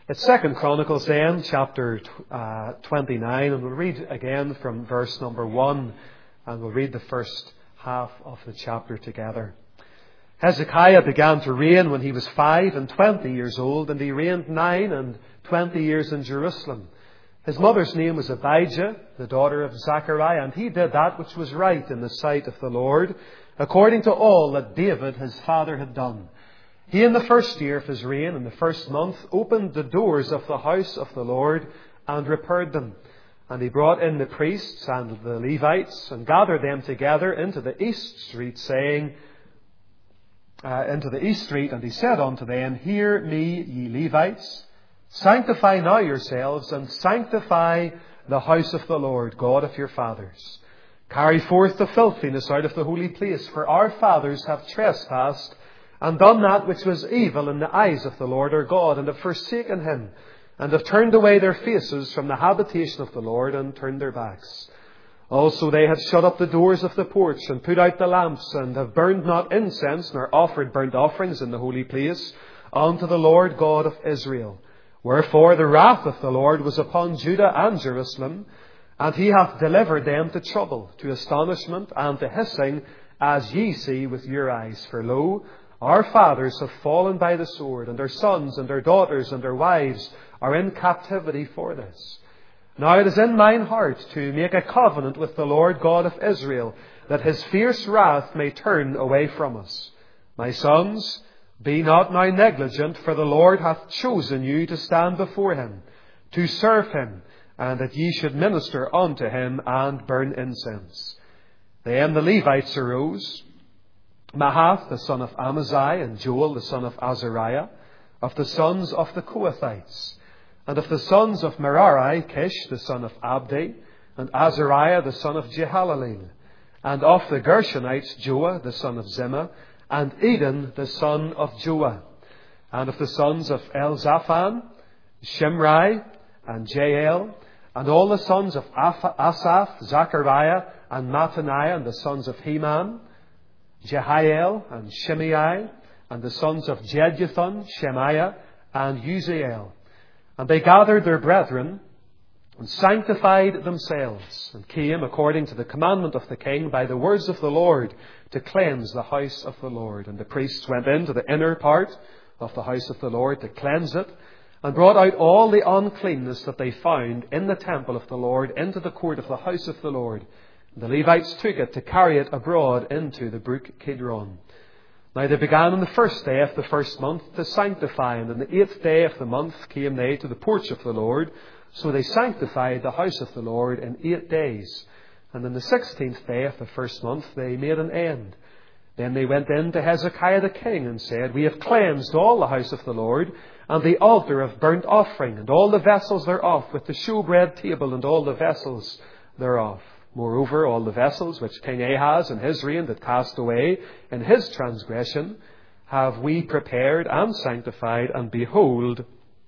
It's 2 Chronicles then, chapter 29, and we'll read again from verse number 1, and we'll read the first half of the chapter together. Hezekiah began to reign when he was 25 years old, and he reigned 29 years in Jerusalem. His mother's name was Abijah, the daughter of Zechariah, and he did that which was right in the sight of the Lord, according to all that David his father had done. He, in the first year of his reign, in the first month, opened the doors of the house of the Lord and repaired them. And he brought in the priests and the Levites and gathered them together into the east street, and he said unto them, Hear me, ye Levites, sanctify now yourselves, and sanctify the house of the Lord, God of your fathers. Carry forth the filthiness out of the holy place, for our fathers have trespassed and done that which was evil in the eyes of the Lord our God, and have forsaken him, and have turned away their faces from the habitation of the Lord, and turned their backs. Also they have shut up the doors of the porch, and put out the lamps, and have burned not incense, nor offered burnt offerings in the holy place, unto the Lord God of Israel. Wherefore the wrath of the Lord was upon Judah and Jerusalem, and he hath delivered them to trouble, to astonishment, and to hissing, as ye see with your eyes. For lo, our fathers have fallen by the sword, and their sons and their daughters and their wives are in captivity for this. Now it is in mine heart to make a covenant with the Lord God of Israel, that his fierce wrath may turn away from us. My sons, be not now negligent, for the Lord hath chosen you to stand before him, to serve him, and that ye should minister unto him and burn incense. Then the Levites arose, Mahath the son of Amaziah, and Joel the son of Azariah, of the sons of the Kohathites, and of the sons of Merari, Kish the son of Abdi, and Azariah the son of Jehalaleel, and of the Gershonites, Joah the son of Zimmah, and Eden the son of Joah, and of the sons of Elzaphan, Shimri, and Jael, and all the sons of Asaph, Zechariah, and Mattaniah, and the sons of Heman, Jehiel, and Shimei, and the sons of Jeduthun, Shemaiah, and Uziel. And they gathered their brethren, and sanctified themselves, and came according to the commandment of the king by the words of the Lord, to cleanse the house of the Lord. And the priests went into the inner part of the house of the Lord to cleanse it, and brought out all the uncleanness that they found in the temple of the Lord into the court of the house of the Lord. The Levites took it to carry it abroad into the brook Kidron. Now they began on the first day of the first month to sanctify, and on the 8th day of the month came they to the porch of the Lord. So they sanctified the house of the Lord in 8 days. And on the 16th day of the first month they made an end. Then they went in to Hezekiah the king, and said, We have cleansed all the house of the Lord, and the altar of burnt offering, and all the vessels thereof, with the shewbread table, and all the vessels thereof. Moreover, all the vessels which King Ahaz in his reign did cast away in his transgression have we prepared and sanctified, and behold,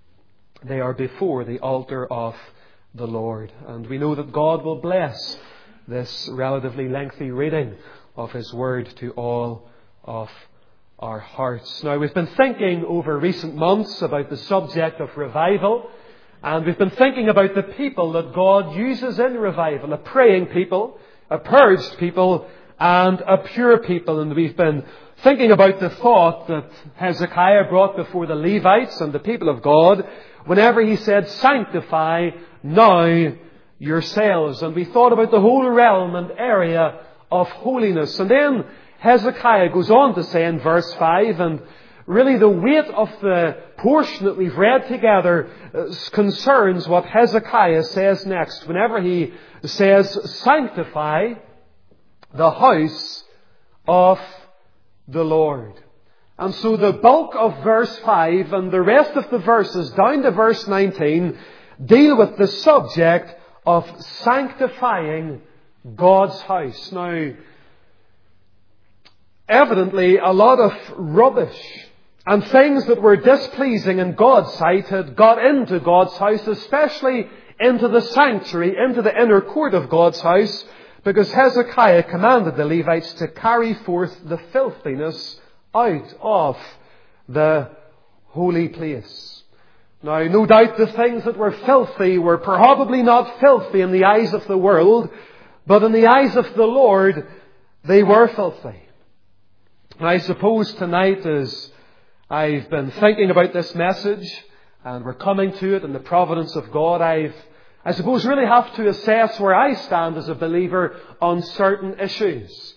they are before the altar of the Lord. And we know that God will bless this relatively lengthy reading of his word to all of our hearts. Now, we've been thinking over recent months about the subject of revival. And we've been thinking about the people that God uses in revival, a praying people, a purged people, and a pure people. And we've been thinking about the thought that Hezekiah brought before the Levites and the people of God whenever he said, Sanctify now yourselves. And we thought about the whole realm and area of holiness. And then Hezekiah goes on to say in verse 5, and really the weight of the portion that we've read together concerns what Hezekiah says next. Whenever he says, Sanctify the house of the Lord. And so the bulk of verse 5 and the rest of the verses down to verse 19 deal with the subject of sanctifying God's house. Now, evidently a lot of rubbish and things that were displeasing in God's sight had got into God's house, especially into the sanctuary, into the inner court of God's house, because Hezekiah commanded the Levites to carry forth the filthiness out of the holy place. Now, no doubt the things that were filthy were probably not filthy in the eyes of the world, but in the eyes of the Lord, they were filthy. And I suppose tonight, as I've been thinking about this message, and we're coming to it in the providence of God, I suppose really have to assess where I stand as a believer on certain issues.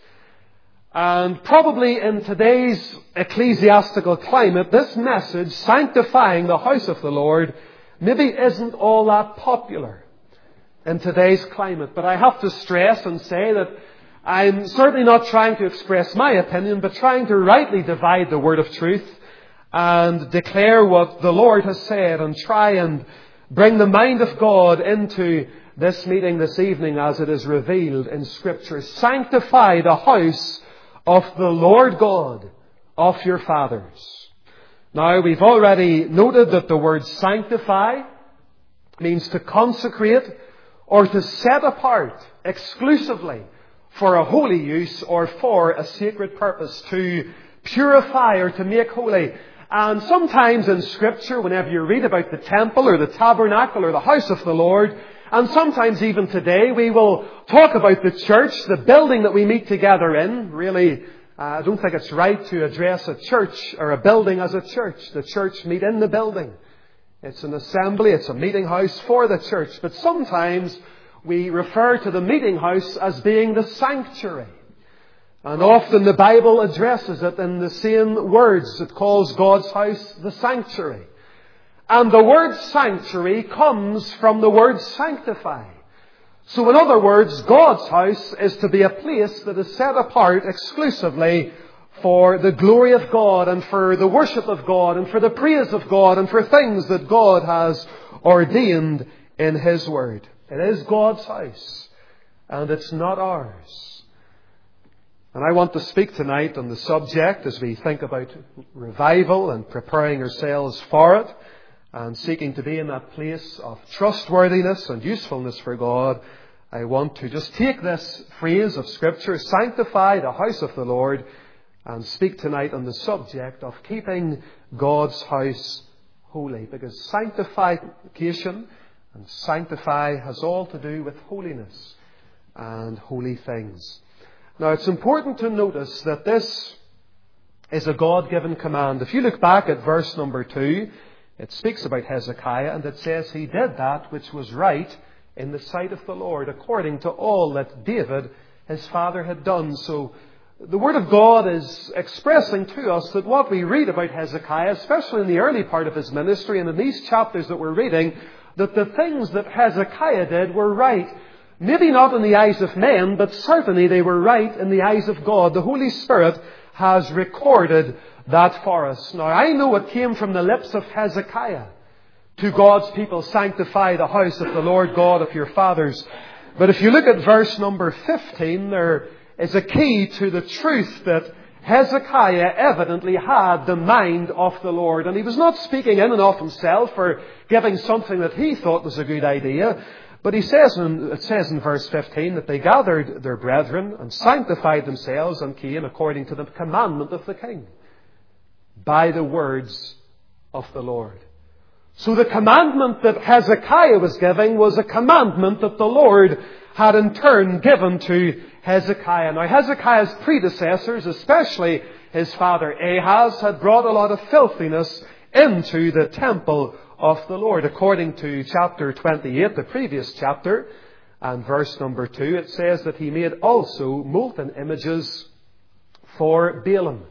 And probably in today's ecclesiastical climate, this message, sanctifying the house of the Lord, maybe isn't all that popular in today's climate. But I have to stress and say that I'm certainly not trying to express my opinion, but trying to rightly divide the word of truth and declare what the Lord has said and try and bring the mind of God into this meeting this evening as it is revealed in Scripture. Sanctify the house of the Lord God of your fathers. Now, we've already noted that the word sanctify means to consecrate or to set apart exclusively for a holy use or for a sacred purpose, to purify or to make holy. And sometimes in Scripture, whenever you read about the temple or the tabernacle or the house of the Lord, and sometimes even today, we will talk about the church, the building that we meet together in. Really, I don't think it's right to address a church or a building as a church. The church meet in the building. It's an assembly, it's a meeting house for the church. But sometimes we refer to the meeting house as being the sanctuary. And often the Bible addresses it in the same words. It calls God's house the sanctuary. And the word sanctuary comes from the word sanctify. So in other words, God's house is to be a place that is set apart exclusively for the glory of God and for the worship of God and for the praise of God and for things that God has ordained in His Word. It is God's house and it's not ours. And I want to speak tonight on the subject as we think about revival and preparing ourselves for it, and seeking to be in that place of trustworthiness and usefulness for God. I want to just take this phrase of Scripture, sanctify the house of the Lord, and speak tonight on the subject of keeping God's house holy. Because sanctification and sanctify has all to do with holiness and holy things. Now, it's important to notice that this is a God-given command. If you look back at verse number 2, it speaks about Hezekiah, and it says he did that which was right in the sight of the Lord, according to all that David, his father, had done. So the Word of God is expressing to us that what we read about Hezekiah, especially in the early part of his ministry and in these chapters that we're reading, that the things that Hezekiah did were right. Maybe not in the eyes of men, but certainly they were right in the eyes of God. The Holy Spirit has recorded that for us. Now, I know it came from the lips of Hezekiah. To God's people, sanctify the house of the Lord God of your fathers. But if you look at verse number 15, there is a key to the truth that Hezekiah evidently had the mind of the Lord. And he was not speaking in and of himself or giving something that he thought was a good idea. But it says in verse 15 that they gathered their brethren and sanctified themselves and came according to the commandment of the king, by the words of the Lord. So the commandment that Hezekiah was giving was a commandment that the Lord had in turn given to Hezekiah. Now, Hezekiah's predecessors, especially his father Ahaz, had brought a lot of filthiness into the temple of the Lord. According to chapter 28, the previous chapter, and verse number 2, it says that he made also molten images for Baalim.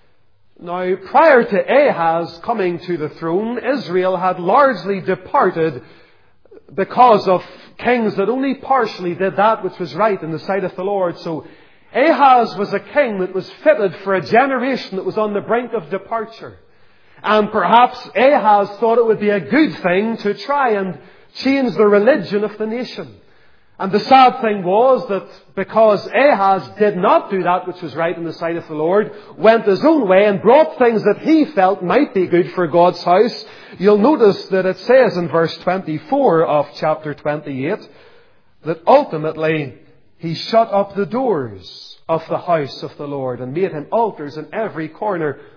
Now, prior to Ahaz coming to the throne, Israel had largely departed because of kings that only partially did that which was right in the sight of the Lord. So Ahaz was a king that was fitted for a generation that was on the brink of departure. And perhaps Ahaz thought it would be a good thing to try and change the religion of the nation. And the sad thing was that because Ahaz did not do that which was right in the sight of the Lord, went his own way and brought things that he felt might be good for God's house, you'll notice that it says in verse 24 of chapter 28 that ultimately he shut up the doors of the house of the Lord and made him altars in every corner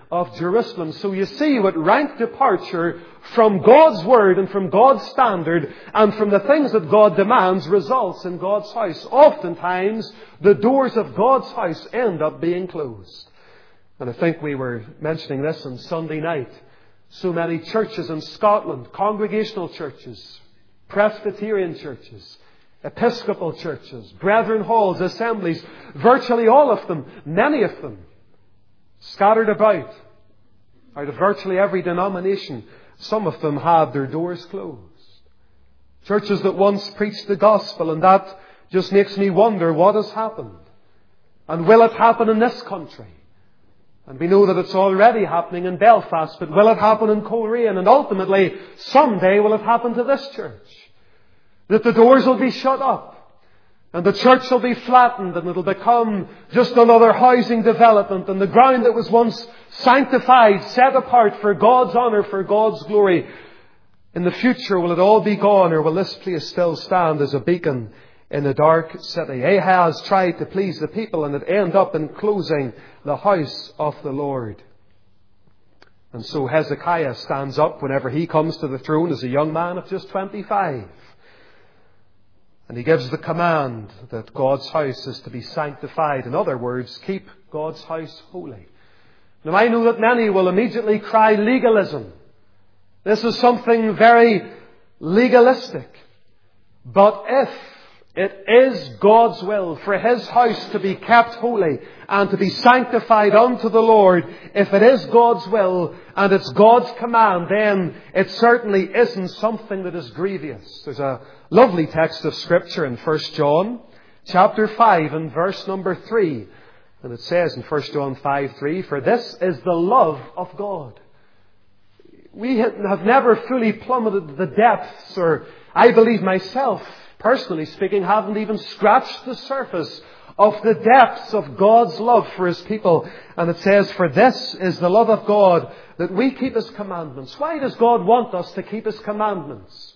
of Jerusalem. So you see what rank departure from God's Word and from God's standard and from the things that God demands results in God's house. Oftentimes, the doors of God's house end up being closed. And I think we were mentioning this on Sunday night. So many churches in Scotland, congregational churches, Presbyterian churches, Episcopal churches, Brethren halls, assemblies, virtually all of them, many of them, scattered about out of virtually every denomination. Some of them had their doors closed. Churches that once preached the gospel, and that just makes me wonder what has happened. And will it happen in this country? And we know that it's already happening in Belfast, but will it happen in Coleraine? And ultimately, someday will it happen to this church? That the doors will be shut up, and the church will be flattened, and it'll become just another housing development, and the ground that was once sanctified, set apart for God's honour, for God's glory. In the future, will it all be gone, or will this place still stand as a beacon in a dark city? Ahaz tried to please the people, and it ended up in closing the house of the Lord. And so Hezekiah stands up whenever he comes to the throne as a young man of just 25. And he gives the command that God's house is to be sanctified. In other words, keep God's house holy. Now I know that many will immediately cry legalism. This is something very legalistic. But if it is God's will for His house to be kept holy and to be sanctified unto the Lord, if it is God's will and it's God's command, then it certainly isn't something that is grievous. There's a lovely text of Scripture in 1 John chapter 5 and verse number 3. And it says in 1 John 5:3, "For this is the love of God." We have never fully plummeted the depths, or I believe myself, personally speaking, haven't even scratched the surface of the depths of God's love for His people. And it says, "For this is the love of God, that we keep His commandments." Why does God want us to keep His commandments?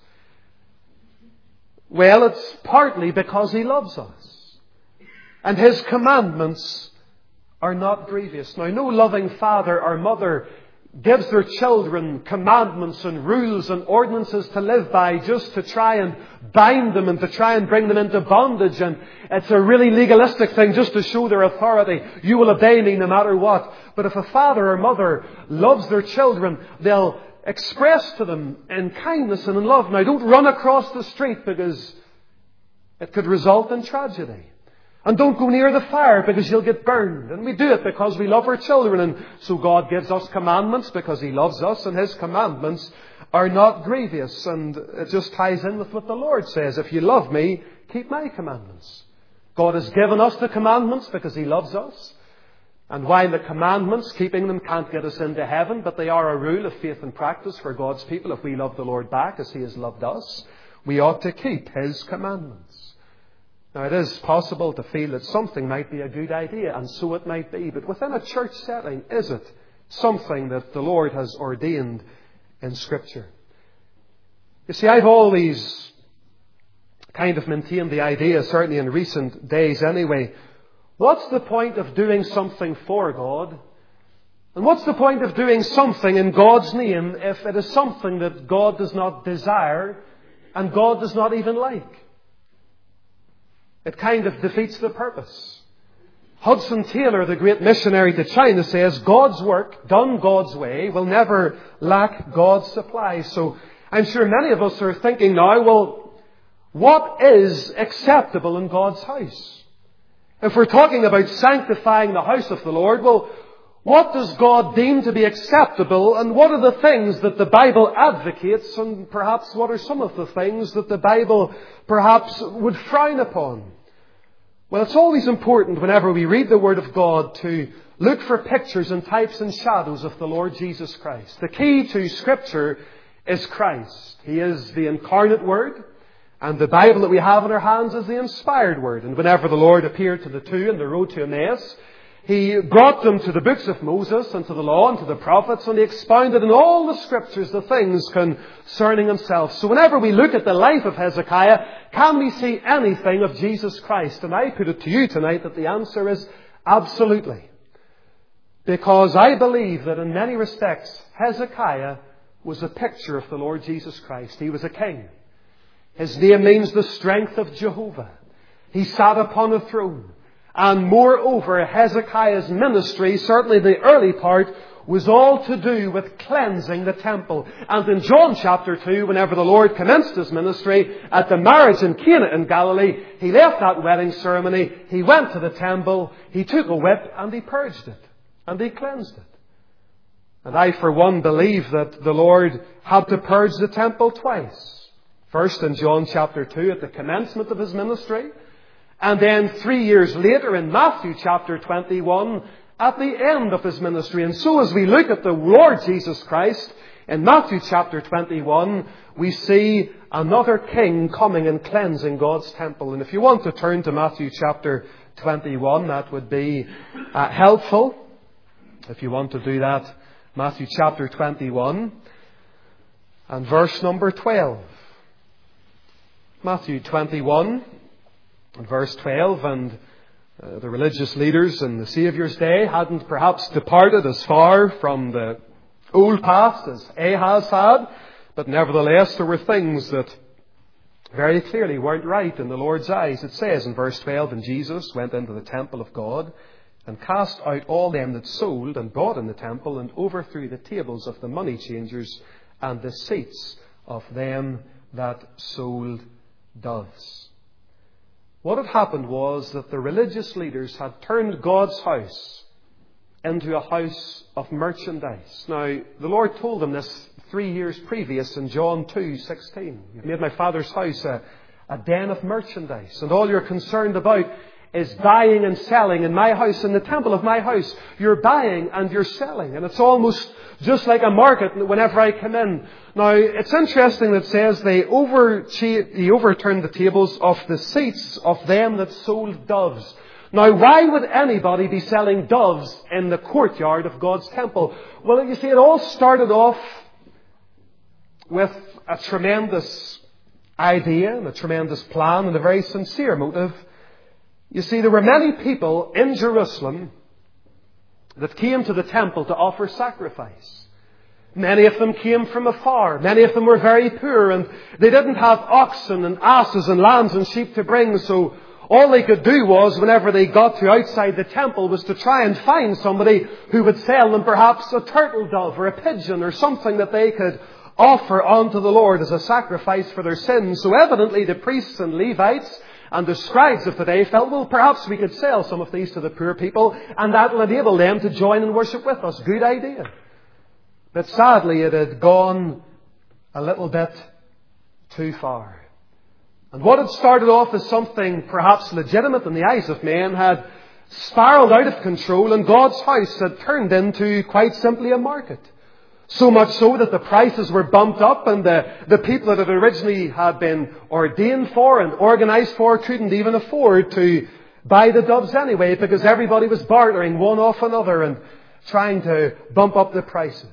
Well, it's partly because He loves us. And His commandments are not grievous. Now, no loving father or mother gives their children commandments and rules and ordinances to live by just to try and bind them and to try and bring them into bondage. And it's a really legalistic thing just to show their authority. You will obey me no matter what. But if a father or mother loves their children, they'll express to them in kindness and in love. Now, don't run across the street because it could result in tragedy. And don't go near the fire because you'll get burned. And we do it because we love our children. And so God gives us commandments because He loves us. And His commandments are not grievous. And it just ties in with what the Lord says. If you love me, keep my commandments. God has given us the commandments because He loves us. And while the commandments, keeping them, can't get us into heaven, but they are a rule of faith and practice for God's people. If we love the Lord back as He has loved us, we ought to keep His commandments. Now, it is possible to feel that something might be a good idea, and so it might be. But within a church setting, is it something that the Lord has ordained in Scripture? You see, I've always kind of maintained the idea, certainly in recent days anyway, what's the point of doing something for God? And what's the point of doing something in God's name if it is something that God does not desire and God does not even like? It kind of defeats the purpose. Hudson Taylor, the great missionary to China, says God's work, done God's way, will never lack God's supply. So I'm sure many of us are thinking now, well, what is acceptable in God's house? If we're talking about sanctifying the house of the Lord, well, what does God deem to be acceptable, and what are the things that the Bible advocates, and perhaps what are some of the things that the Bible perhaps would frown upon? Well, it's always important whenever we read the Word of God to look for pictures and types and shadows of the Lord Jesus Christ. The key to Scripture is Christ. He is the incarnate Word, and the Bible that we have in our hands is the inspired Word. And whenever the Lord appeared to the two on the road to Emmaus, He brought them to the books of Moses and to the law and to the prophets, and He expounded in all the Scriptures the things concerning Himself. So whenever we look at the life of Hezekiah, can we see anything of Jesus Christ? And I put it to you tonight that the answer is absolutely. Because I believe that in many respects, Hezekiah was a picture of the Lord Jesus Christ. He was a king. His name means the strength of Jehovah. He sat upon a throne. And moreover, Hezekiah's ministry, certainly the early part, was all to do with cleansing the temple. And in John chapter 2, whenever the Lord commenced His ministry at the marriage in Cana in Galilee, He left that wedding ceremony, He went to the temple, He took a whip and He purged it. And He cleansed it. And I, for one, believe that the Lord had to purge the temple twice. First in John chapter 2 at the commencement of His ministry. And then 3 years later in Matthew chapter 21 at the end of His ministry. And so as we look at the Lord Jesus Christ in Matthew chapter 21, we see another king coming and cleansing God's temple. And if you want to turn to Matthew chapter 21, that would be helpful. If you want to do that, Matthew chapter 21 and verse number 12. Matthew 21 and verse 12, and the religious leaders in the Saviour's day hadn't perhaps departed as far from the old past as Ahaz had, but nevertheless there were things that very clearly weren't right in the Lord's eyes. It says in verse 12, and Jesus went into the temple of God and cast out all them that sold and bought in the temple, and overthrew the tables of the money changers and the seats of them that sold doves. What had happened was that the religious leaders had turned God's house into a house of merchandise. Now, the Lord told them this 3 years previous in John 2:16. You've made my Father's house a den of merchandise, and all you're concerned about is buying and selling in my house, in the temple of my house. You're buying and you're selling. And it's almost just like a market whenever I come in. Now, it's interesting that it says he overturned the tables of the seats of them that sold doves. Now, why would anybody be selling doves in the courtyard of God's temple? Well, you see, it all started off with a tremendous idea and a tremendous plan and a very sincere motive. You see, there were many people in Jerusalem that came to the temple to offer sacrifice. Many of them came from afar. Many of them were very poor, and they didn't have oxen and asses and lambs and sheep to bring. So all they could do was, whenever they got to outside the temple, was to try and find somebody who would sell them perhaps a turtle dove or a pigeon or something that they could offer unto the Lord as a sacrifice for their sins. So evidently the priests and Levites and the scribes of the day felt, well, perhaps we could sell some of these to the poor people, and that will enable them to join and worship with us. Good idea. But sadly, it had gone a little bit too far. And what had started off as something perhaps legitimate in the eyes of men had spiraled out of control, and God's house had turned into quite simply a market. So much so that the prices were bumped up, and the people that it originally had been ordained for and organized for couldn't even afford to buy the doves anyway, because everybody was bartering one off another and trying to bump up the prices.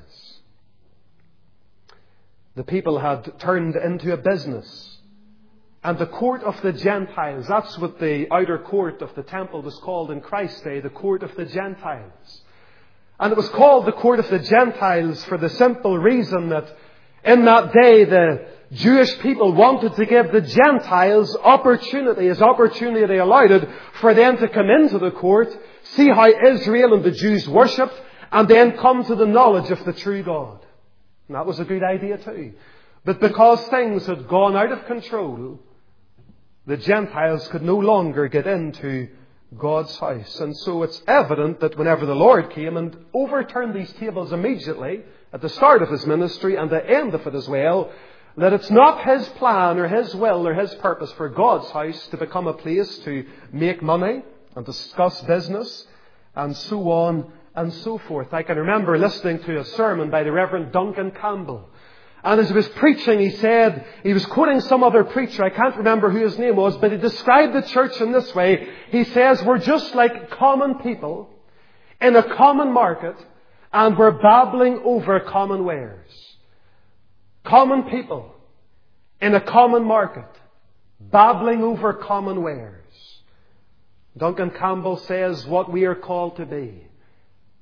The people had turned into a business. And the court of the Gentiles, that's what the outer court of the temple was called in Christ's day, the court of the Gentiles. And it was called the court of the Gentiles for the simple reason that in that day the Jewish people wanted to give the Gentiles opportunity, as opportunity allowed it, for them to come into the court, see how Israel and the Jews worshipped, and then come to the knowledge of the true God. And that was a good idea too. But because things had gone out of control, the Gentiles could no longer get into God's house. And so it's evident that whenever the Lord came and overturned these tables immediately, at the start of His ministry and the end of it as well, that it's not His plan or His will or His purpose for God's house to become a place to make money and discuss business and so on and so forth. I can remember listening to a sermon by the Reverend Duncan Campbell. And as he was preaching, he said, he was quoting some other preacher, I can't remember who his name was, but he described the church in this way. He says, we're just like common people in a common market, and we're babbling over common wares. Common people in a common market, babbling over common wares. Duncan Campbell says what we are called to be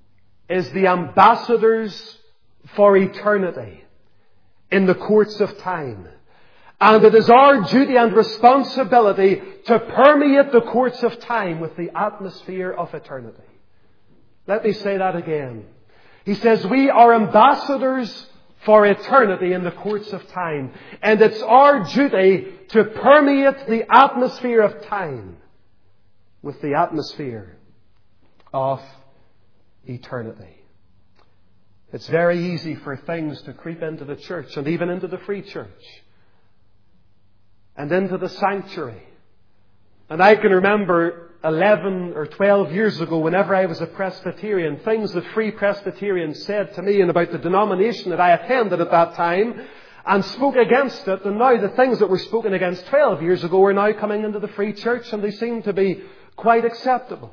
is the ambassadors for eternity in the courts of time. And it is our duty and responsibility to permeate the courts of time with the atmosphere of eternity. Let me say that again. He says we are ambassadors for eternity in the courts of time. And it's our duty to permeate the atmosphere of time with the atmosphere of eternity. It's very easy for things to creep into the church and even into the free church and into the sanctuary. And I can remember 11 or 12 years ago, whenever I was a Presbyterian, things that free Presbyterians said to me and about the denomination that I attended at that time and spoke against it. And now the things that were spoken against 12 years ago are now coming into the free church, and they seem to be quite acceptable.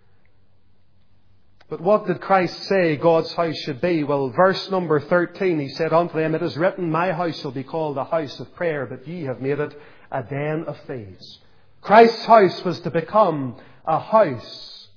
But what did Christ say God's house should be? Well, verse number 13, He said unto them, It is written, My house shall be called a house of prayer, but ye have made it a den of thieves. Christ's house was to become a house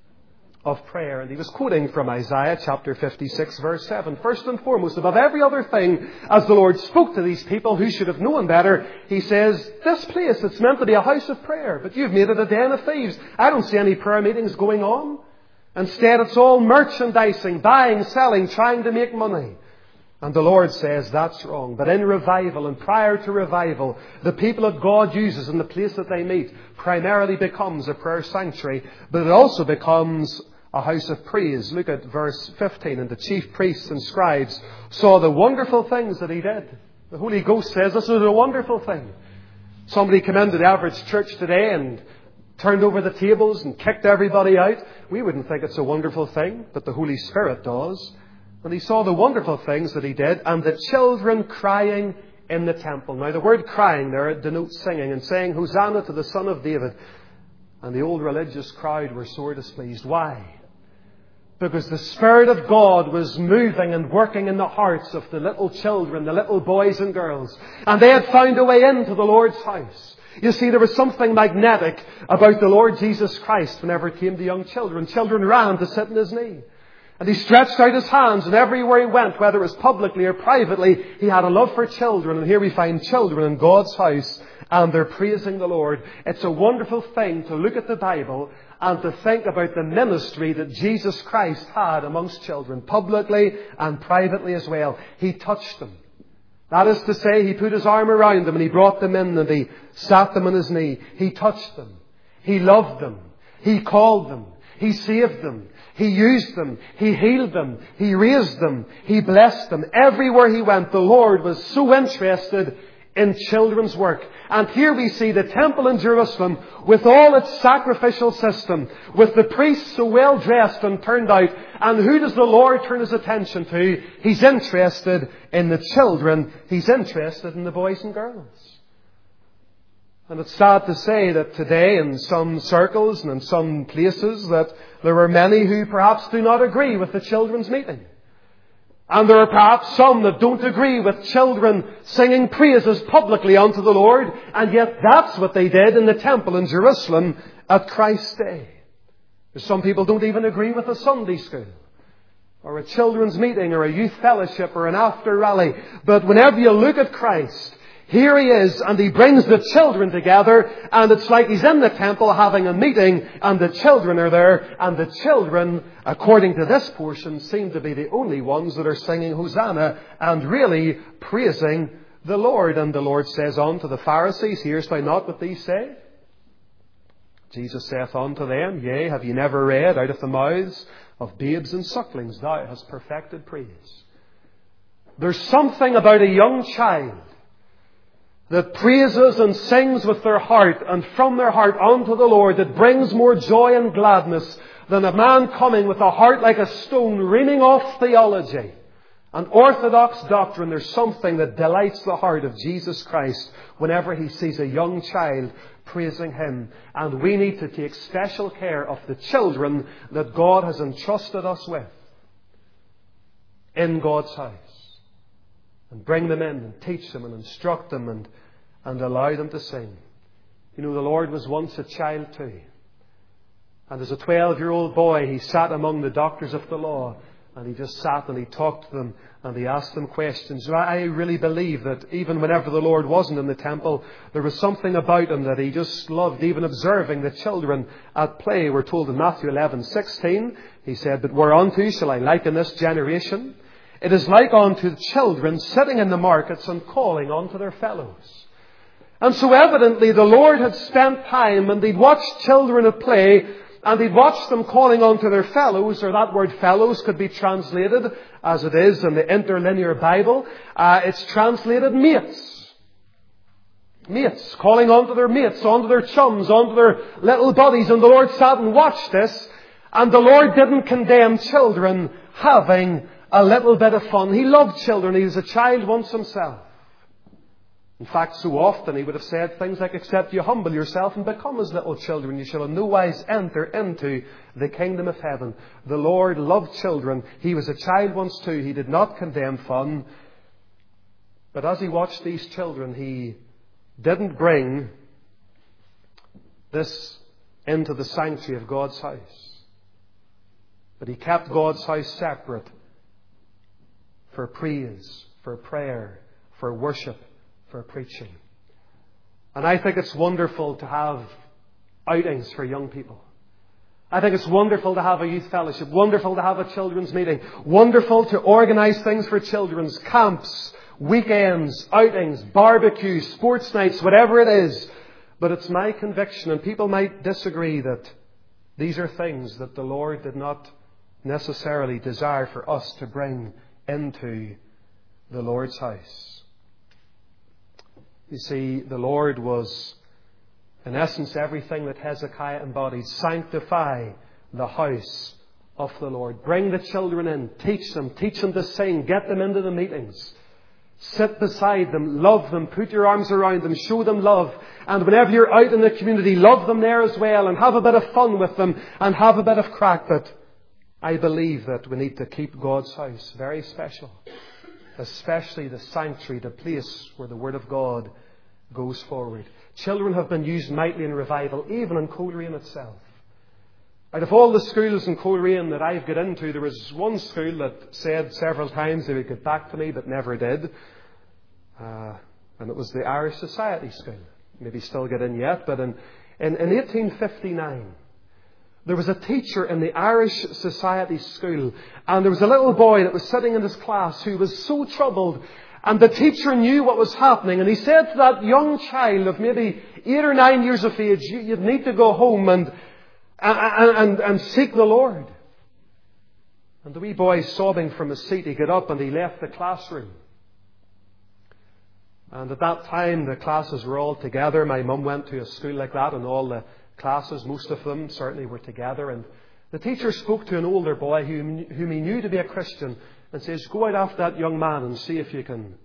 of prayer. And He was quoting from Isaiah chapter 56 verse 7. First and foremost, above every other thing, as the Lord spoke to these people who should have known better, He says, this place, it's meant to be a house of prayer, but you've made it a den of thieves. I don't see any prayer meetings going on. Instead, it's all merchandising, buying, selling, trying to make money. And the Lord says that's wrong. But in revival and prior to revival, the people that God uses in the place that they meet primarily becomes a prayer sanctuary, but it also becomes a house of praise. Look at verse 15. And the chief priests and scribes saw the wonderful things that He did. The Holy Ghost says this is a wonderful thing. Somebody came into the average church today and turned over the tables and kicked everybody out. We wouldn't think it's a wonderful thing, but the Holy Spirit does. And he saw the wonderful things that He did, and the children crying in the temple. Now the word crying there denotes singing and saying, Hosanna to the Son of David. And the old religious crowd were sore displeased. Why? Because the Spirit of God was moving and working in the hearts of the little children, the little boys and girls. And they had found a way into the Lord's house. You see, there was something magnetic about the Lord Jesus Christ whenever it came to young children. Children ran to sit in His knee. And He stretched out His hands, and everywhere He went, whether it was publicly or privately, He had a love for children. And here we find children in God's house, and they're praising the Lord. It's a wonderful thing to look at the Bible and to think about the ministry that Jesus Christ had amongst children, publicly and privately as well. He touched them. That is to say, He put His arm around them and He brought them in and He sat them on His knee. He touched them. He loved them. He called them. He saved them. He used them. He healed them. He raised them. He blessed them. Everywhere He went, the Lord was so interested in children's work. And here we see the temple in Jerusalem with all its sacrificial system, with the priests so well dressed and turned out. And who does the Lord turn His attention to? He's interested in the children. He's interested in the boys and girls. And it's sad to say that today in some circles and in some places that there are many who perhaps do not agree with the children's meeting. And there are perhaps some that don't agree with children singing praises publicly unto the Lord. And yet that's what they did in the temple in Jerusalem at Christ's day. Some people don't even agree with a Sunday school or a children's meeting or a youth fellowship or an after rally. But whenever you look at Christ, here He is, and He brings the children together, and it's like He's in the temple having a meeting, and the children are there, and the children, according to this portion, seem to be the only ones that are singing Hosanna and really praising the Lord. And the Lord says unto the Pharisees, Hearest thou not what these say? Jesus saith unto them, Yea, have ye never read, out of the mouths of babes and sucklings thou hast perfected praise. There's something about a young child that praises and sings with their heart and from their heart unto the Lord that brings more joy and gladness than a man coming with a heart like a stone reaming off theology and orthodox doctrine. There's something that delights the heart of Jesus Christ whenever He sees a young child praising Him. And we need to take special care of the children that God has entrusted us with in God's house. And bring them in and teach them and instruct them and allow them to sing. You know, the Lord was once a child too. And as a 12-year-old boy, He sat among the doctors of the law And he just sat and he talked to them and he asked them questions. I really believe that even whenever the Lord wasn't in the temple, there was something about him that he just loved, even observing the children at play. We're told in Matthew 11:16, he said, "But whereunto shall I liken this generation? It is like unto children sitting in the markets and calling unto their fellows." And so evidently the Lord had spent time and he'd watched children at play and he'd watched them calling unto their fellows, or that word fellows could be translated, as it is in the interlinear Bible, it's translated mates. Mates, calling unto their mates, unto their chums, unto their little buddies. And the Lord sat and watched this, and the Lord didn't condemn children having a little bit of fun. He loved children. He was a child once himself. In fact, so often he would have said things like, "Except you humble yourself and become as little children, you shall in no wise enter into the kingdom of heaven." The Lord loved children. He was a child once too. He did not condemn fun. But as he watched these children, he didn't bring this into the sanctuary of God's house. But he kept God's house separate for praise, for prayer, for worship, for preaching. And I think it's wonderful to have outings for young people. I think it's wonderful to have a youth fellowship, wonderful to have a children's meeting, wonderful to organise things for children's camps, weekends, outings, barbecues, sports nights, whatever it is. But it's my conviction, and people might disagree, that these are things that the Lord did not necessarily desire for us to bring into the Lord's house. You see, the Lord was, in essence, everything that Hezekiah embodied. Sanctify the house of the Lord. Bring the children in. Teach them to sing. Get them into the meetings. Sit beside them. Love them. Put your arms around them. Show them love. And whenever you're out in the community, love them there as well. And have a bit of fun with them. And have a bit of crack. But I believe that we need to keep God's house very special. Especially the sanctuary, the place where the Word of God goes forward. Children have been used mightily in revival, even in Coleraine itself. Out of all the schools in Coleraine that I've got into, there was one school that said several times they would get back to me, but never did. And it was the Irish Society School. Maybe still get in yet, but in 1859, there was a teacher in the Irish Society School, and there was a little boy that was sitting in his class who was so troubled, and the teacher knew what was happening, and he said to that young child of maybe 8 or 9 years of age, "You'd need to go home and seek the Lord." And the wee boy, sobbing from his seat, he got up and he left the classroom. And at that time, the classes were all together. My mum went to a school like that, and all the classes, most of them certainly, were together. And the teacher spoke to an older boy whom he knew to be a Christian and says, "Go out after that young man and see if you can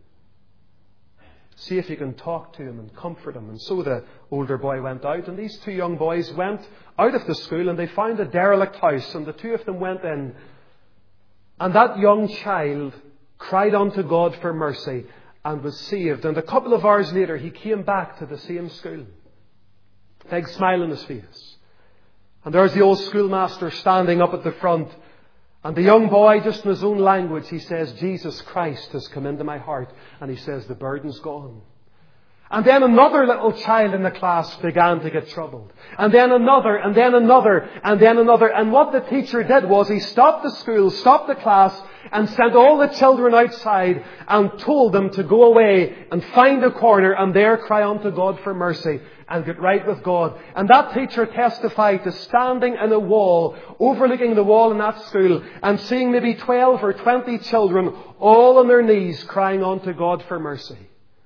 talk to him and comfort him." And so the older boy went out, and these two young boys went out of the school, and they found a derelict house, and the two of them went in. And that young child cried unto God for mercy and was saved. And a couple of hours later, he came back to the same school. Big smile on his face. And there's the old schoolmaster standing up at the front. And the young boy, just in his own language, he says, "Jesus Christ has come into my heart." And he says, "The burden's gone." And then another little child in the class began to get troubled. And then another, and then another, and then another. And what the teacher did was he stopped the school, stopped the class, and sent all the children outside and told them to go away and find a corner and there cry unto God for mercy and get right with God. And that teacher testified to standing in a wall, overlooking the wall in that school, and seeing maybe 12 or 20 children all on their knees crying unto God for mercy.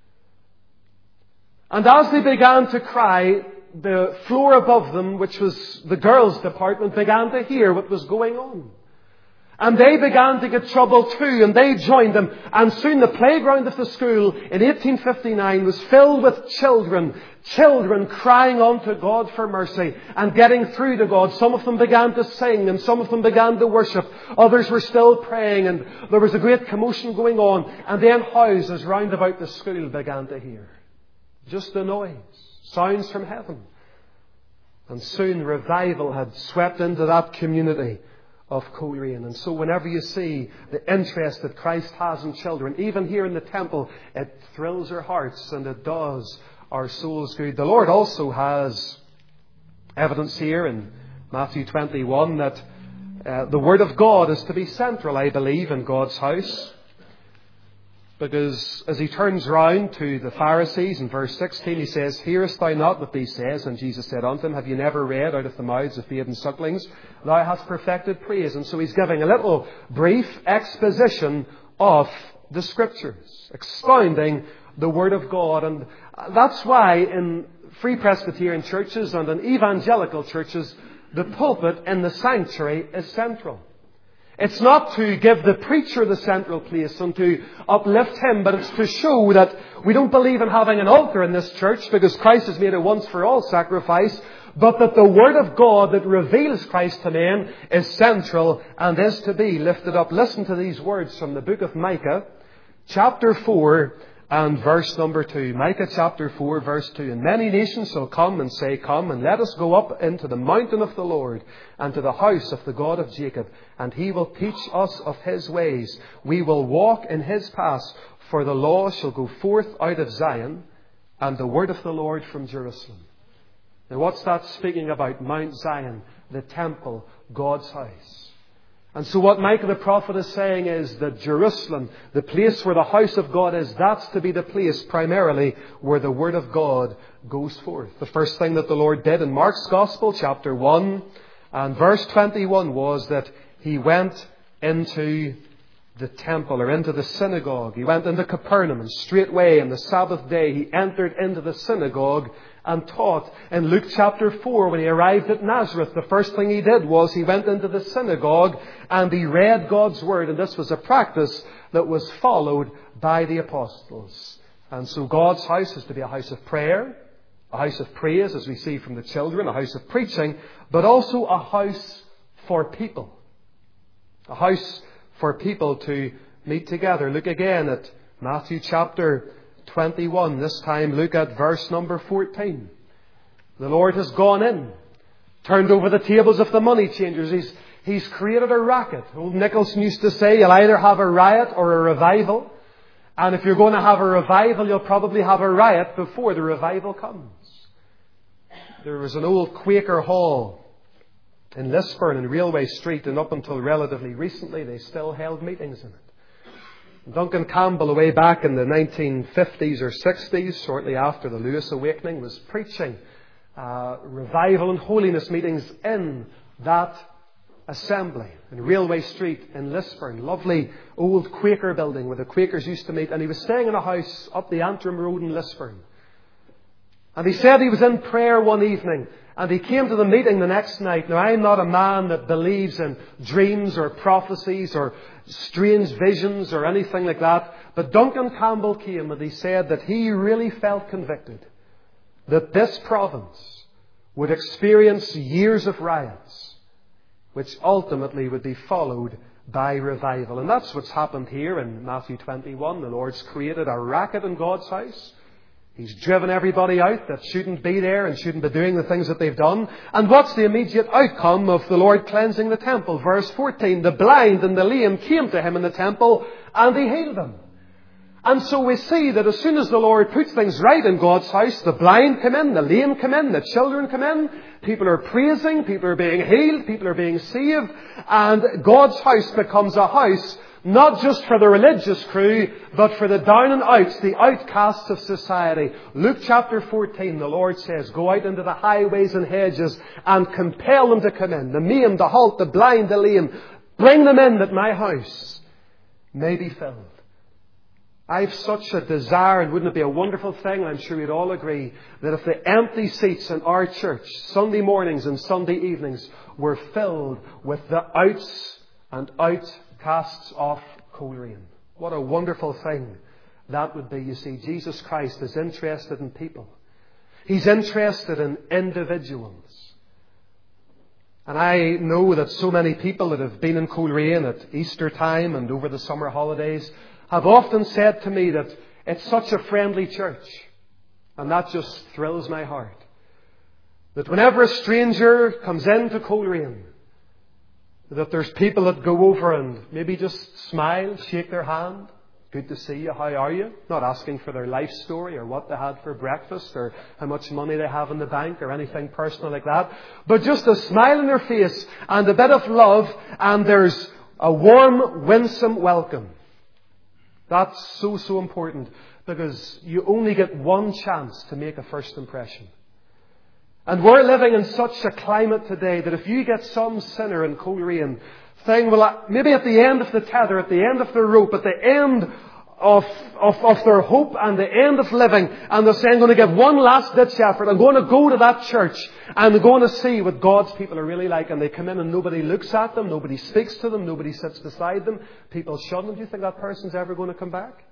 And as they began to cry, the floor above them, which was the girls' department, began to hear what was going on. And they began to get troubled too, and they joined them. And soon the playground of the school in 1859 was filled with children crying unto God for mercy and getting through to God. Some of them began to sing, and some of them began to worship. Others were still praying, and there was a great commotion going on. And then houses round about the school began to hear. Just the noise, sounds from heaven. And soon revival had swept into that community of Coleraine. And so whenever you see the interest that Christ has in children, even here in the temple, it thrills our hearts and it does our souls good. The Lord also has evidence here in Matthew 21 that the Word of God is to be central, I believe, in God's house. Because as he turns round to the Pharisees in verse 16, he says, "Hearest thou not what he says?" And Jesus said unto him, "Have you never read out of the mouths of babes and sucklings, thou hast perfected praise?" And so he's giving a little brief exposition of the Scriptures, expounding the Word of God. And that's why in Free Presbyterian churches and in evangelical churches, the pulpit in the sanctuary is central. It's not to give the preacher the central place and to uplift him, but it's to show that we don't believe in having an altar in this church because Christ has made a once-for-all sacrifice, but that the Word of God that reveals Christ to men is central and is to be lifted up. Listen to these words from the book of Micah, chapter 4 and verse number 2. Micah chapter 4, verse 2. "And many nations shall come and say, Come, and let us go up into the mountain of the Lord, and to the house of the God of Jacob. And he will teach us of his ways. We will walk in his paths. For the law shall go forth out of Zion, and the word of the Lord from Jerusalem." Now what's that speaking about? Mount Zion, the temple, God's house. And so what Micah the prophet is saying is that Jerusalem, the place where the house of God is, that's to be the place primarily where the Word of God goes forth. The first thing that the Lord did in Mark's Gospel, chapter 1 and verse 21, was that he went into the temple or into the synagogue. He went into Capernaum, and straightway on the Sabbath day he entered into the synagogue and taught. In Luke chapter 4, when he arrived at Nazareth, the first thing he did was he went into the synagogue and he read God's Word. And this was a practice that was followed by the apostles. And so God's house is to be a house of prayer, a house of praise, as we see from the children, a house of preaching, but also a house for people. A house for people to meet together. Look again at Matthew chapter 21. This time look at verse number 14. The Lord has gone in, turned over the tables of the money changers. He's created a racket. Old Nicholson used to say, you'll either have a riot or a revival. And if you're going to have a revival, you'll probably have a riot before the revival comes. There was an old Quaker hall in Lisburn in Railway Street, and up until relatively recently they still held meetings in it. Duncan Campbell, way back in the 1950s or 60s, shortly after the Lewis Awakening, was preaching revival and holiness meetings in that assembly in Railway Street in Lisburn. Lovely old Quaker building where the Quakers used to meet. And he was staying in a house up the Antrim Road in Lisburn. And he said he was in prayer one evening and he came to the meeting the next night. Now, I'm not a man that believes in dreams or prophecies or strange visions or anything like that. But Duncan Campbell came and he said that he really felt convicted that this province would experience years of riots, which ultimately would be followed by revival. And that's what's happened here in Matthew 21. The Lord's created a racket in God's house. He's driven everybody out that shouldn't be there and shouldn't be doing the things that they've done. And what's the immediate outcome of the Lord cleansing the temple? Verse 14, the blind and the lame came to him in the temple and he healed them. And so we see that as soon as the Lord puts things right in God's house, the blind come in, the lame come in, the children come in, people are praising, people are being healed, people are being saved, and God's house becomes a house not just for the religious crew, but for the down and outs, the outcasts of society. Luke chapter 14, the Lord says, go out into the highways and hedges and compel them to come in. The maimed, the halt, the blind, the lame. Bring them in that my house may be filled. I've such a desire, and wouldn't it be a wonderful thing, I'm sure we'd all agree, that if the empty seats in our church, Sunday mornings and Sunday evenings, were filled with the outs and outcasts of Coleraine. What a wonderful thing that would be. You see, Jesus Christ is interested in people. He's interested in individuals. And I know that so many people that have been in Coleraine at Easter time and over the summer holidays have often said to me that it's such a friendly church. And that just thrills my heart. That whenever a stranger comes into Coleraine, that there's people that go over and maybe just smile, shake their hand. Good to see you. How are you? Not asking for their life story or what they had for breakfast or how much money they have in the bank or anything personal like that. But just a smile on their face and a bit of love, and there's a warm, winsome welcome. That's so, so important, because you only get one chance to make a first impression. And we're living in such a climate today that if you get some sinner in Coleraine saying, well, maybe at the end of the tether, at the end of their rope, at the end of their hope and the end of living, and they're saying, I'm going to give one last ditch effort, I'm going to go to that church and I'm going to see what God's people are really like, and they come in and nobody looks at them, nobody speaks to them, nobody sits beside them, people shun them. Do you think that person's ever going to come back?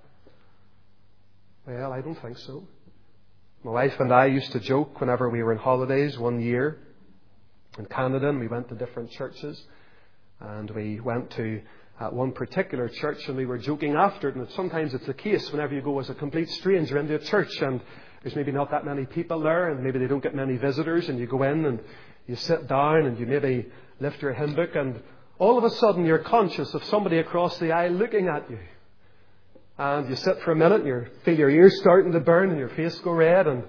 Well, I don't think so. My wife and I used to joke whenever we were on holidays one year in Canada, and we went to different churches, and we went to one particular church, and we were joking after it, and sometimes it's the case whenever you go as a complete stranger into a church and there's maybe not that many people there, and maybe they don't get many visitors, and you go in and you sit down and you maybe lift your hymn book, and all of a sudden you're conscious of somebody across the aisle looking at you. And you sit for a minute and you feel your ears starting to burn and your face go red, and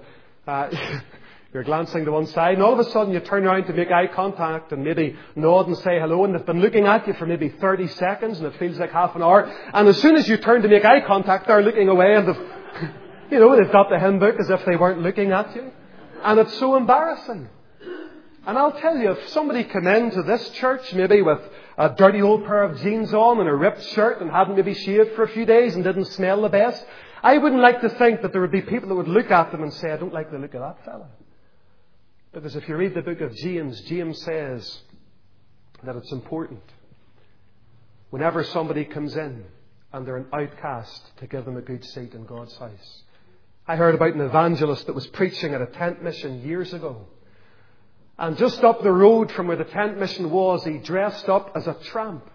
you're glancing to one side, and all of a sudden you turn around to make eye contact and maybe nod and say hello, and they've been looking at you for maybe 30 seconds and it feels like half an hour, and as soon as you turn to make eye contact, they're looking away, and they've got the hymn book as if they weren't looking at you. And it's so embarrassing. And I'll tell you, if somebody came into this church maybe with a dirty old pair of jeans on and a ripped shirt and hadn't maybe shaved for a few days and didn't smell the best, I wouldn't like to think that there would be people that would look at them and say, I don't like the look of that fella. Because if you read the book of James, James says that it's important whenever somebody comes in and they're an outcast to give them a good seat in God's house. I heard about an evangelist that was preaching at a tent mission years ago. And just up the road from where the tent mission was, he dressed up as a tramp.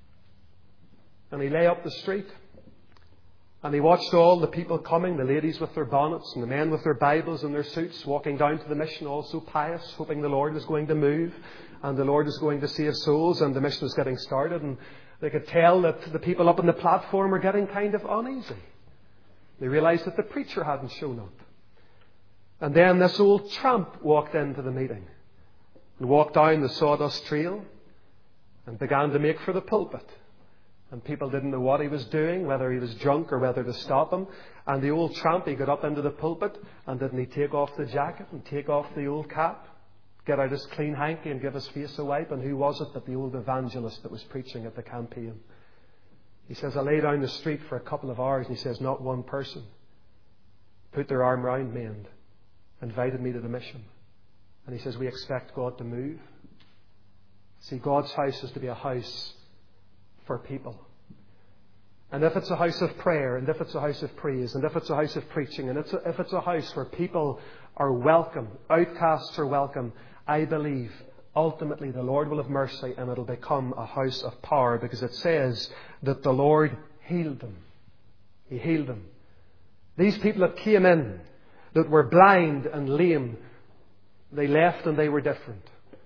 And he lay up the street. And he watched all the people coming, the ladies with their bonnets and the men with their Bibles and their suits, walking down to the mission, all so pious, hoping the Lord was going to move and the Lord was going to save souls, and the mission was getting started. And they could tell that the people up on the platform were getting kind of uneasy. They realized that the preacher hadn't shown up. And then this old tramp walked into the meeting and walked down the sawdust trail and began to make for the pulpit. And people didn't know what he was doing, whether he was drunk or whether to stop him. And the old tramp, he got up into the pulpit, and didn't he take off the jacket and take off the old cap, get out his clean hanky and give his face a wipe? And who was it but the old evangelist that was preaching at the campaign? He says, I lay down the street for a couple of hours, and he says, not one person put their arm round me and invited me to the mission. And he says, we expect God to move. See, God's house is to be a house for people. And if it's a house of prayer, and if it's a house of praise, and if it's a house of preaching, and if it's a house where people are welcome, outcasts are welcome, I believe ultimately the Lord will have mercy and it'll become a house of power, because it says that the Lord healed them. He healed them. These people that came in, that were blind and lame, they left and they were different.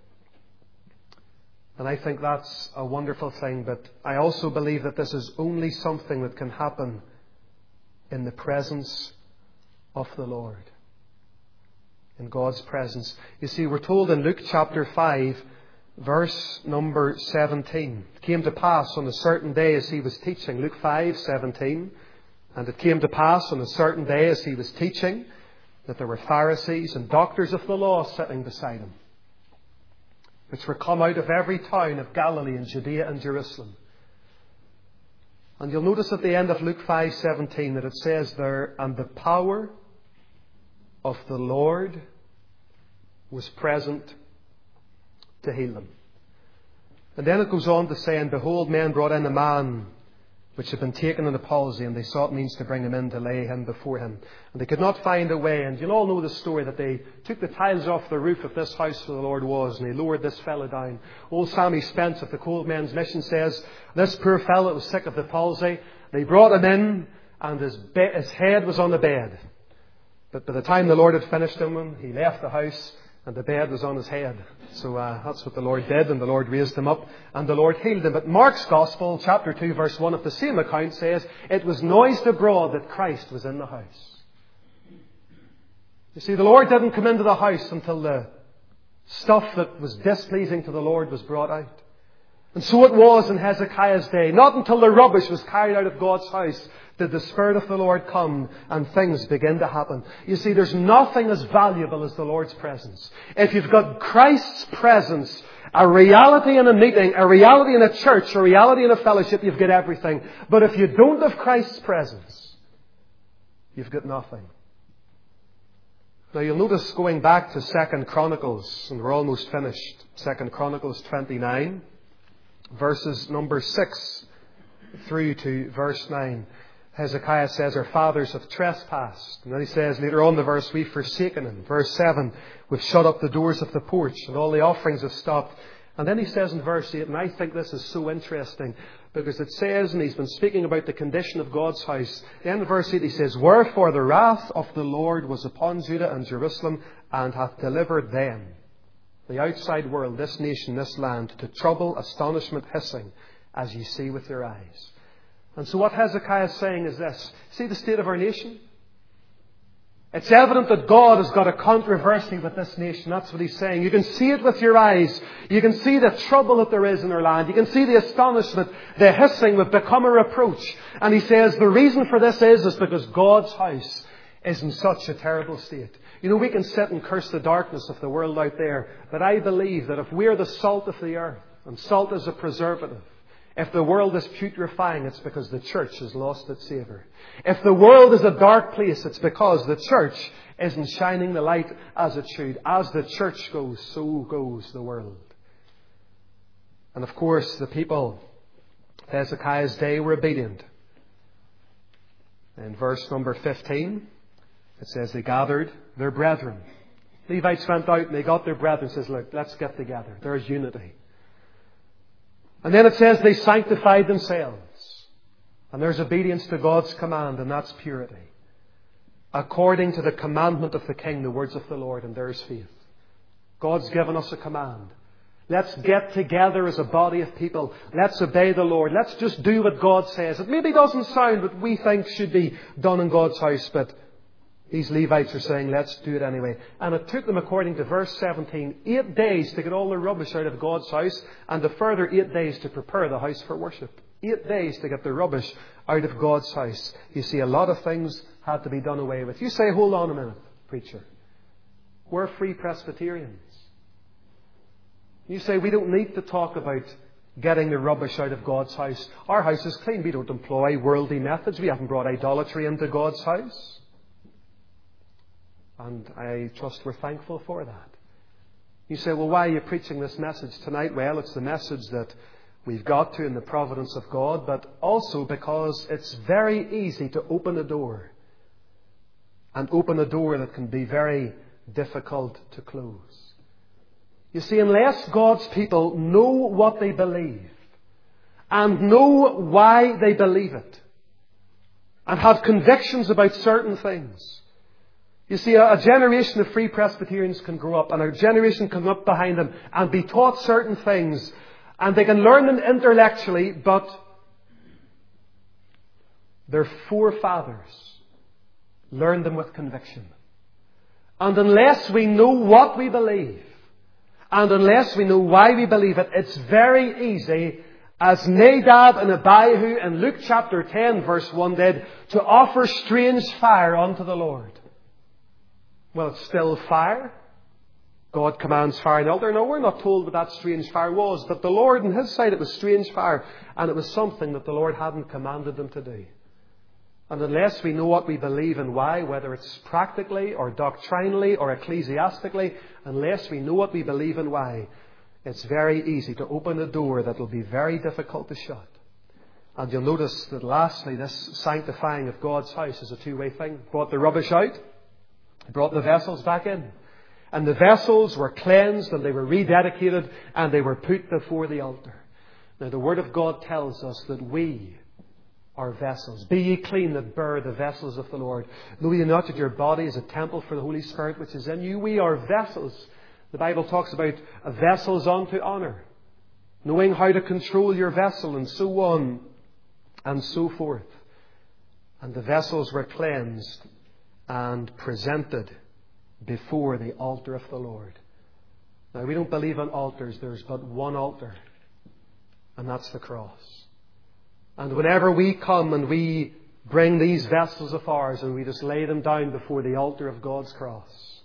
And I think that's a wonderful thing, but I also believe that this is only something that can happen in the presence of the Lord. In God's presence. You see, we're told in Luke chapter 5, verse number 17. It came to pass on a certain day as he was teaching. Luke 5:17. And it came to pass on a certain day as he was teaching that there were Pharisees and doctors of the law sitting beside him, which were come out of every town of Galilee and Judea and Jerusalem. And you'll notice at the end of Luke 5:17 that it says there, and the power of the Lord was present to heal them. And then it goes on to say, and behold, men brought in a man which had been taken in a palsy, and they sought means to bring him in to lay him before him. And they could not find a way. And you'll all know the story that they took the tiles off the roof of this house where the Lord was, and they lowered this fellow down. Old Sammy Spence of the Cold Men's Mission says, this poor fellow was sick of the palsy. They brought him in, and his head was on the bed. But by the time the Lord had finished him, he left the house, and the bed was on his head. So that's what the Lord did, and the Lord raised him up, and the Lord healed him. But Mark's Gospel, chapter 2, verse 1 of the same account says, it was noised abroad that Christ was in the house. You see, the Lord didn't come into the house until the stuff that was displeasing to the Lord was brought out. And so it was in Hezekiah's day. Not until the rubbish was carried out of God's house did the Spirit of the Lord come and things begin to happen. You see, there's nothing as valuable as the Lord's presence. If you've got Christ's presence, a reality in a meeting, a reality in a church, a reality in a fellowship, you've got everything. But if you don't have Christ's presence, you've got nothing. Now you'll notice going back to 2 Chronicles, and we're almost finished, 2 Chronicles 29, verses number 6 through to verse 9. Hezekiah says, our fathers have trespassed. And then he says later on in the verse, we've forsaken him. Verse 7, we've shut up the doors of the porch and all the offerings have stopped. And then he says in verse 8, and I think this is so interesting, because it says, and he's been speaking about the condition of God's house. Then in verse 8 he says, wherefore the wrath of the Lord was upon Judah and Jerusalem, and hath delivered them, the outside world, this nation, this land, to trouble, astonishment, hissing, as ye see with your eyes. And so what Hezekiah is saying is this. See the state of our nation? It's evident that God has got a controversy with this nation. That's what he's saying. You can see it with your eyes. You can see the trouble that there is in our land. You can see the astonishment, the hissing that become a reproach. And he says the reason for this is because God's house is in such a terrible state. You know, we can sit and curse the darkness of the world out there, but I believe that if we're the salt of the earth, and salt is a preservative, if the world is putrefying, it's because the church has lost its savour. If the world is a dark place, it's because the church isn't shining the light as it should. As the church goes, so goes the world. And of course, the people of Hezekiah's day were obedient. In verse number 15, it says they gathered their brethren. Levites went out and they got their brethren and says, look, let's get together. There's unity. And then it says they sanctified themselves. And there's obedience to God's command, and that's purity. According to the commandment of the King, the words of the Lord, and there's faith. God's given us a command. Let's get together as a body of people. Let's obey the Lord. Let's just do what God says. It maybe doesn't sound what we think should be done in God's house, but these Levites are saying, let's do it anyway. And it took them, according to verse 17, 8 days to get all the rubbish out of God's house, and a further 8 days to prepare the house for worship. 8 days to get the rubbish out of God's house. You see, a lot of things had to be done away with. You say, hold on a minute, preacher. We're Free Presbyterians. You say, we don't need to talk about getting the rubbish out of God's house. Our house is clean. We don't employ worldly methods. We haven't brought idolatry into God's house. And I trust we're thankful for that. You say, well, why are you preaching this message tonight? Well, it's the message that we've got to in the providence of God, but also because it's very easy to open a door. And open a door that can be very difficult to close. You see, unless God's people know what they believe, and know why they believe it, and have convictions about certain things, you see, a generation of Free Presbyterians can grow up, and a generation can come up behind them and be taught certain things, and they can learn them intellectually, but their forefathers learned them with conviction. And unless we know what we believe, and unless we know why we believe it, it's very easy, as Nadab and Abihu in Luke chapter 10 verse 1 did, to offer strange fire unto the Lord. Well, it's still fire. God commands fire and altar. No, we're not told what that strange fire was. But the Lord, on His side, it was strange fire. And it was something that the Lord hadn't commanded them to do. And unless we know what we believe and why, whether it's practically or doctrinally or ecclesiastically, unless we know what we believe and why, it's very easy to open a door that will be very difficult to shut. And you'll notice that lastly, this sanctifying of God's house is a two-way thing. Brought the rubbish out. Brought the vessels back in. And the vessels were cleansed and they were rededicated and they were put before the altar. Now the Word of God tells us that we are vessels. Be ye clean that bear the vessels of the Lord. Know ye not that your body is a temple for the Holy Spirit which is in you? We are vessels The Bible talks about vessels unto honour, knowing how to control your vessel, and so on and so forth. And the vessels were cleansed and presented before the altar of the Lord. Now, we don't believe on altars. There's but one altar, and that's the cross. And whenever we come and we bring these vessels of ours and we just lay them down before the altar of God's cross,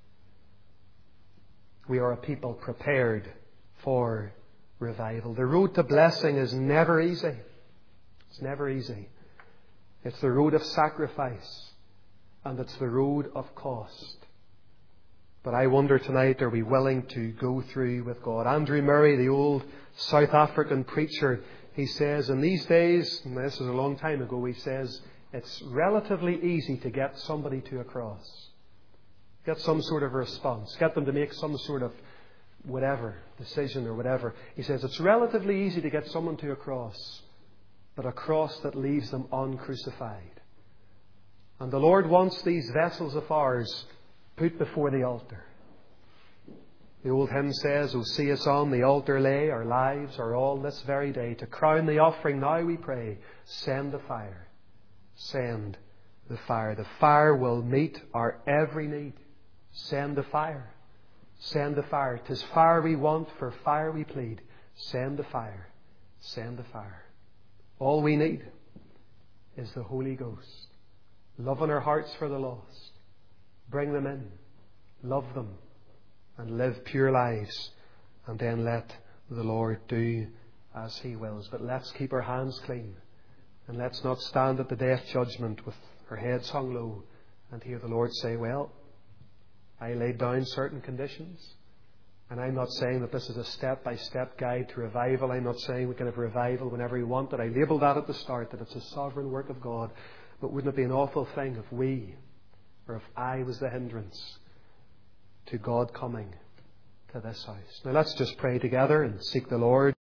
we are a people prepared for revival. The road to blessing is never easy. It's never easy. It's the road of sacrifice, and it's the road of cost. But I wonder tonight, are we willing to go through with God? Andrew Murray, the old South African preacher, he says, in these days, and this is a long time ago, he says, it's relatively easy to get somebody to a cross. Get some sort of response. Get them to make some sort of whatever, decision or whatever. He says, it's relatively easy to get someone to a cross, but a cross that leaves them uncrucified. And the Lord wants these vessels of ours put before the altar. The old hymn says, O see us on the altar lay, our lives are all this very day. To crown the offering now we pray, send the fire. Send the fire. The fire will meet our every need. Send the fire. Send the fire. 'Tis fire we want, for fire we plead. Send the fire. Send the fire. All we need is the Holy Ghost. Love in our hearts for the lost. Bring them in. Love them. And live pure lives. And then let the Lord do as He wills. But let's keep our hands clean. And let's not stand at the day of judgment with our heads hung low and hear the Lord say, well, I laid down certain conditions. And I'm not saying that this is a step-by-step guide to revival. I'm not saying we can have revival whenever we want it. I labelled that at the start, that it's a sovereign work of God. But wouldn't it be an awful thing if we, or if I was the hindrance to God coming to this house? Now let's just pray together and seek the Lord.